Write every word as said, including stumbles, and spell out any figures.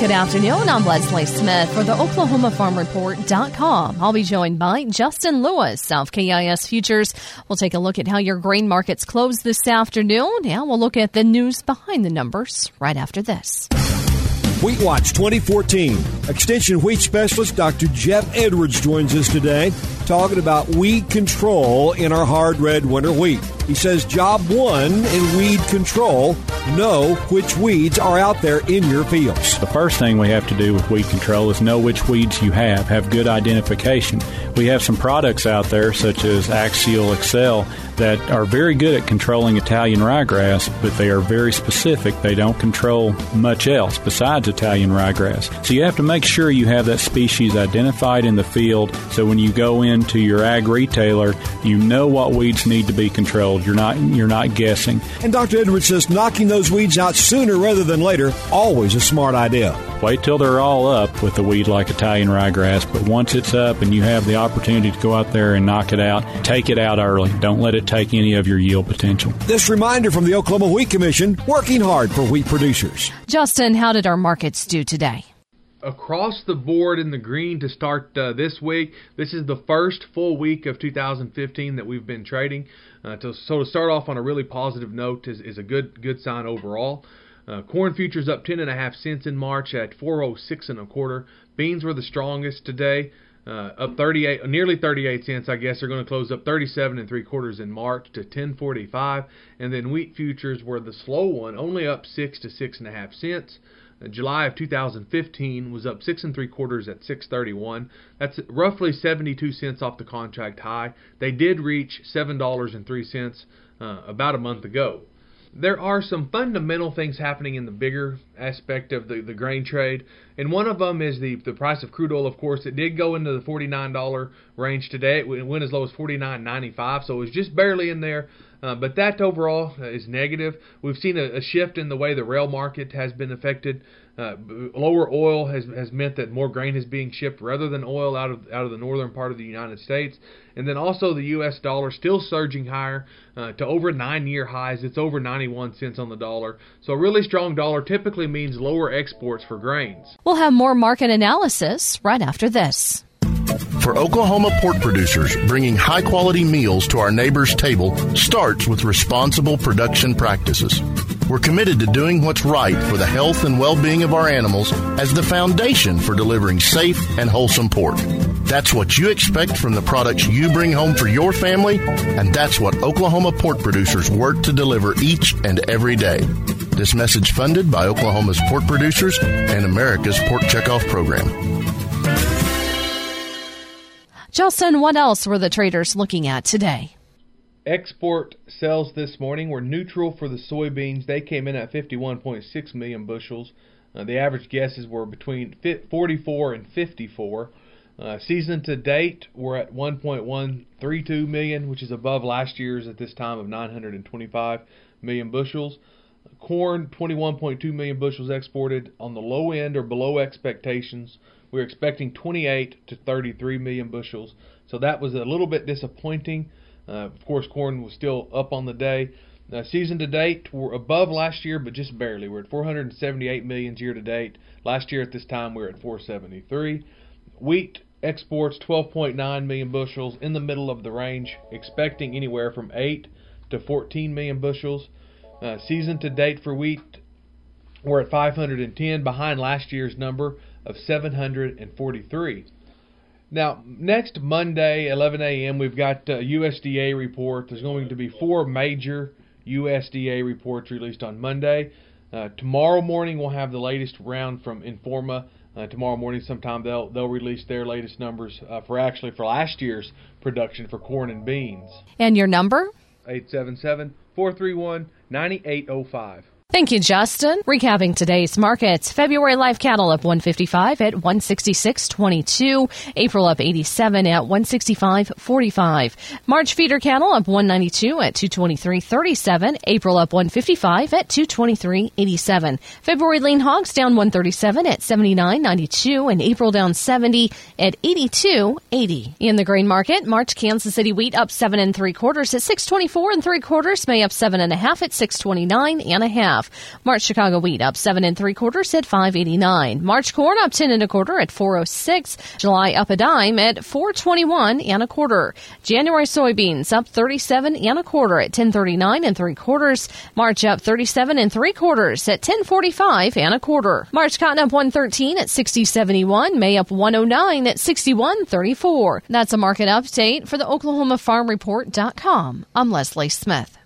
Good afternoon. I'm Leslie Smith for the Oklahoma Farm Report dot com. I'll be joined by Justin Lewis, South K I S Futures. We'll take a look at how your grain markets close this afternoon, and we'll look at the news behind the numbers right after this. Wheat Watch twenty fourteen. Extension wheat specialist Doctor Jeff Edwards joins us today talking about weed control in our hard red winter wheat. He says job one in weed control, know which weeds are out there in your fields. The first thing we have to do with weed control is know which weeds you have, have good identification. We have some products out there such as Axial Excel that are very good at controlling Italian ryegrass, but they are very specific. They don't control much else besides Italian ryegrass. So you have to make sure you have that species identified in the field so when you go into your ag retailer, you know what weeds need to be controlled. You're not you're not guessing. And Doctor Edwards says knocking those weeds out sooner rather than later, always a smart idea. Wait till they're all up with a weed like Italian ryegrass, but once it's up and you have the opportunity to go out there and knock it out, take it out early. Don't let it take any of your yield potential. This reminder from the Oklahoma Wheat Commission, working hard for wheat producers. Justin, how did our markets do today? Across the board in the green to start uh, this week. This is the first full week of two thousand fifteen that we've been trading. Uh, to, so to start off on a really positive note is, is a good good sign overall. Uh, corn futures up ten and a half cents in March at four oh six and a quarter. Beans were the strongest today, uh, up thirty-eight, nearly thirty-eight cents. I guess they're going to close up thirty-seven and three quarters in March to ten forty-five. And then wheat futures were the slow one, only up six to six and a half cents. July of two thousand fifteen was up six and three quarters at six thirty-one. That's roughly seventy-two cents off the contract high. They did reach seven dollars and three cents uh, about a month ago. There are some fundamental things happening in the bigger aspect of the, the grain trade, and one of them is the the price of crude oil. Of course, it did go into the forty-nine dollars range today. It went as low as forty-nine ninety-five, so it was just barely in there. Uh, but that overall is negative. We've seen a, a shift in the way the rail market has been affected. Uh, lower oil has has meant that more grain is being shipped rather than oil out of out of the northern part of the United States. And then also the U S dollar still surging higher uh, to over nine-year highs. It's over ninety-one cents on the dollar. So a really strong dollar typically means lower exports for grains. We'll have more market analysis right after this. For Oklahoma pork producers, bringing high-quality meals to our neighbors' table starts with responsible production practices. We're committed to doing what's right for the health and well-being of our animals as the foundation for delivering safe and wholesome pork. That's what you expect from the products you bring home for your family, and that's what Oklahoma pork producers work to deliver each and every day. This message funded by Oklahoma's pork producers and America's Pork Checkoff Program. Justin, what else were the traders looking at today? Export sales this morning were neutral for the soybeans. They came in at fifty-one point six million bushels. Uh, the average guesses were between forty-four and fifty-four. Uh, season to date, we're at one point one three two million, which is above last year's at this time of nine hundred twenty-five million bushels. Corn, twenty-one point two million bushels exported on the low end or below expectations. We were expecting twenty-eight to thirty-three million bushels, so that was a little bit disappointing. Uh, of course, corn was still up on the day. Uh, season to date, we're above last year, but just barely. We're at four hundred seventy-eight million year to date. Last year at this time, we were at four seventy-three. Wheat exports twelve point nine million bushels, in the middle of the range, expecting anywhere from eight to fourteen million bushels. Uh, season to date for wheat, we're at five hundred ten, behind last year's number of seven hundred forty-three. Now, next Monday, eleven a.m., we've got a U S D A report. There's going to be four major U S D A reports released on Monday. Uh, tomorrow morning, we'll have the latest round from Informa. Uh, tomorrow morning, sometime they'll they'll release their latest numbers uh, for actually for last year's production for corn and beans. And your number? eight seven seven, four three one, nine eight zero five. Thank you, Justin. Recapping today's markets. February live cattle up one fifty-five at one sixty-six twenty-two. April up eighty-seven at one sixty-five forty-five. March feeder cattle up one ninety-two at two twenty-three thirty-seven. April up one fifty-five at two twenty-three eighty-seven. February lean hogs down one thirty-seven at seventy-nine ninety-two, and April down seventy at eighty-two eighty. In the grain market, March Kansas City wheat up seven and three quarters at six twenty-four and three quarters. May up seven and a half at six twenty-nine and a half. half. March Chicago wheat up seven and three quarters at five eighty-nine. March corn up ten and a quarter at four oh six. July up a dime at four twenty-one and a quarter. January soybeans up thirty-seven and a quarter at ten thirty-nine and three quarters. March up thirty-seven and three quarters at ten forty-five and a quarter. March cotton up one thirteen at sixty seventy-one. May up one oh nine at sixty-one thirty-four. That's a market update for the Oklahoma Farm Report dot com. I'm Leslie Smith.